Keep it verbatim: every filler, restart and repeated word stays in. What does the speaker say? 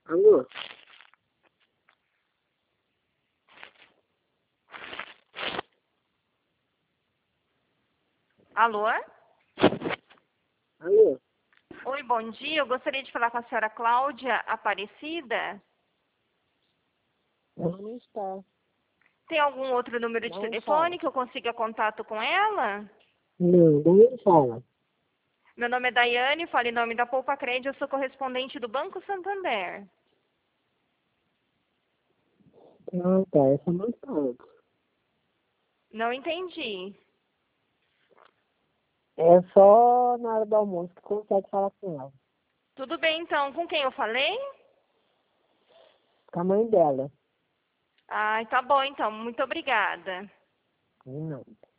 Alô? Alô? Alô? Oi, bom dia. Eu gostaria de falar com a senhora Cláudia Aparecida. Ela não está. Tem algum outro número de Não telefone fala. que eu consiga contato com ela? Não, não fala. Meu nome é Daiane, falo em nome da Poupa Crédito, eu sou correspondente do Banco Santander. Ah, tá. Essa não está. Não entendi. É só na hora do almoço que consegue falar com ela. Tudo bem, então. Com quem eu falei? Com a mãe dela. Ai, tá bom, então. Muito obrigada. Não.